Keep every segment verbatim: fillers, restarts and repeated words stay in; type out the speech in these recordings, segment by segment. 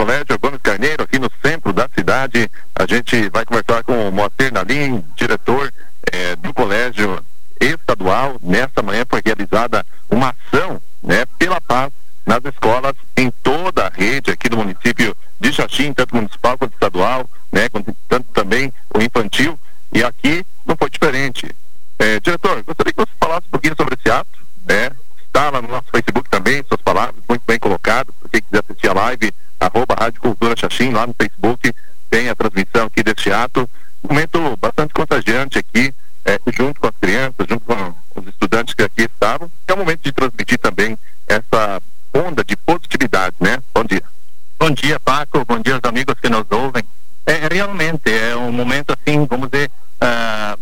Colégio Gomes Carneiro, aqui no centro da cidade. A gente vai conversar com o Moacir Nalim, diretor eh, do Colégio Estadual. Nesta manhã foi realizada uma ação, né, pela paz nas escolas em toda a rede aqui do município de Xaxim, tanto municipal quanto estadual, né, tanto também o infantil, e aqui não foi diferente. Eh, diretor, gostaria que você falasse um pouquinho sobre esse ato, né? Está lá no nosso Facebook também, suas palavras muito bem colocadas. Para quem quiser assistir a live, arroba Rádio Cultura Xaxim, lá no Facebook tem a transmissão aqui deste ato. Um momento bastante contagiante aqui, é, junto com as crianças, junto com os estudantes que aqui estavam. É o momento de transmitir também essa onda de positividade, né? Bom dia. Bom dia, Paco. Bom dia aos amigos que nos ouvem. É, realmente, é um momento assim, vamos dizer, uh,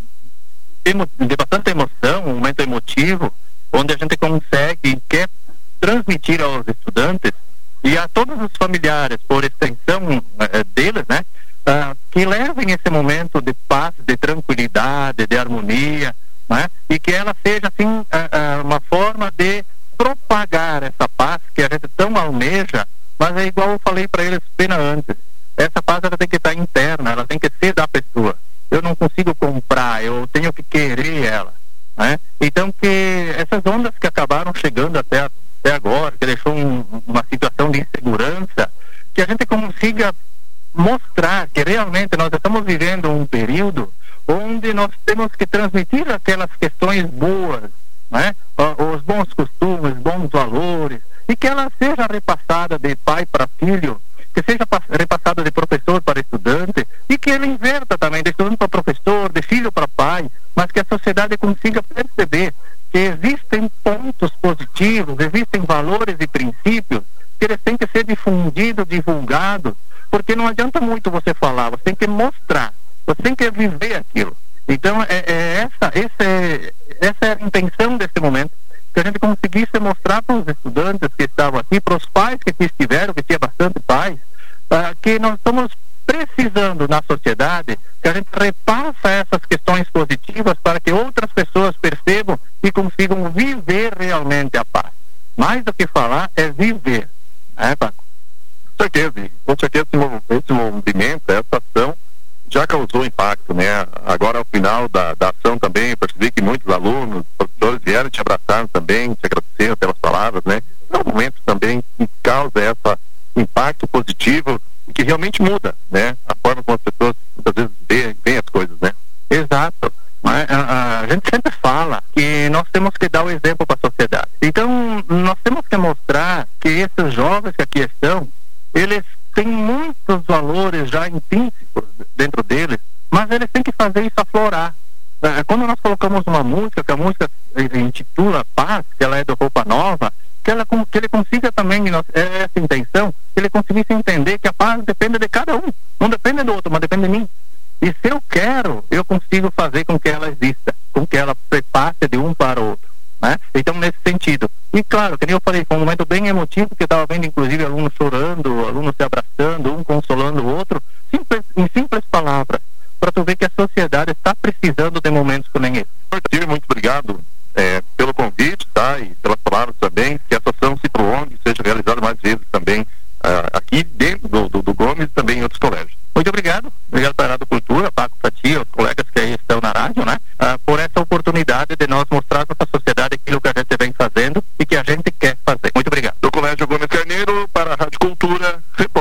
de bastante emoção, um momento emotivo, onde a gente consegue e quer transmitir aos estudantes e a todos os familiares, por extensão uh, deles, né, uh, que levem esse momento de paz, de tranquilidade, de harmonia, né, e que ela seja, assim, uh, uh, uma forma de propagar essa paz que a gente tão almeja, mas é igual eu falei para eles bem antes, essa paz ela tem que estar interna, ela tem que ser da pessoa. Eu não consigo comprar, eu tenho que querer ela. Né? Então, que essas ondas que acabaram chegando até, até agora, que deixou um, uma situação de insegurança, que a gente consiga mostrar que realmente nós estamos vivendo um período onde nós temos que transmitir aquelas questões boas, né? Os bons costumes, bons valores, e que ela seja repassada de pai para filho, que seja repassada de professor para estudante, e que ele inverta também de estudante para professor, de filho para pai, mas que a sociedade consiga perceber que existem pontos positivos, existem valores e princípios que eles têm que ser difundidos, divulgados, porque não adianta muito você falar, você tem que mostrar, você tem que viver aquilo. Então, é, é essa, essa, é, essa é a intenção desse momento, que a gente conseguisse mostrar para os estudantes que estavam aqui, para os pais que aqui estiveram, que tinha bastante pais, uh, que nós estamos precisando na sociedade que a gente repassa essas questões positivas para que outras pessoas percebam e consigam viver realmente a paz. Mais do que falar, é viver. É, Paco? Com certeza, com certeza esse movimento, essa ação já causou impacto, né? Agora, ao final da, da ação também, eu percebi que muitos alunos, professores vieram te abraçar também, te agradeceram pelas palavras, né? É um momento também que causa esse impacto positivo e que realmente muda, né? A forma como as pessoas muitas vezes veem, veem as coisas, né? Exato. A, a, a gente sempre fala que nós temos que dar o exemplo para a sociedade. Então, nós temos que mostrar que esses jovens que aqui estão, eles têm muitos valores já intrínsecos dentro deles, mas eles têm que fazer isso aflorar. Quando nós colocamos uma música, que a música intitula Paz, que ela é do Roupa Nova, que, ela, que ele consiga também, é essa intenção, que ele conseguisse entender que a paz depende de cada um, não depende do outro, mas depende de mim. E se eu quero, eu consigo fazer com que ela exista, com que ela passe de um para o outro, né? Então, nesse sentido. E claro, que nem eu falei, foi um momento bem emotivo, porque eu estava vendo inclusive alunos chorando, alunos se abraçando, um consolando o outro, simples, em simples palavras, para tu ver que a sociedade está precisando de momentos como esse. Muito obrigado é, pelo convite, tá? E pelas palavras também, que essa ação se prolongue, seja realizada mais vezes também uh, aqui dentro do, do, do Gomes e também em outros colégios. Muito obrigado, obrigado para a Rádio Cultura, Paco, Fati, os colegas que aí estão na rádio, né? Uh, por essa oportunidade de nós mostrarmos para a sociedade aquilo que a gente vem fazendo e que a gente quer fazer. Muito obrigado. Do Colégio Gomes Carneiro para a Rádio Cultura, repórter.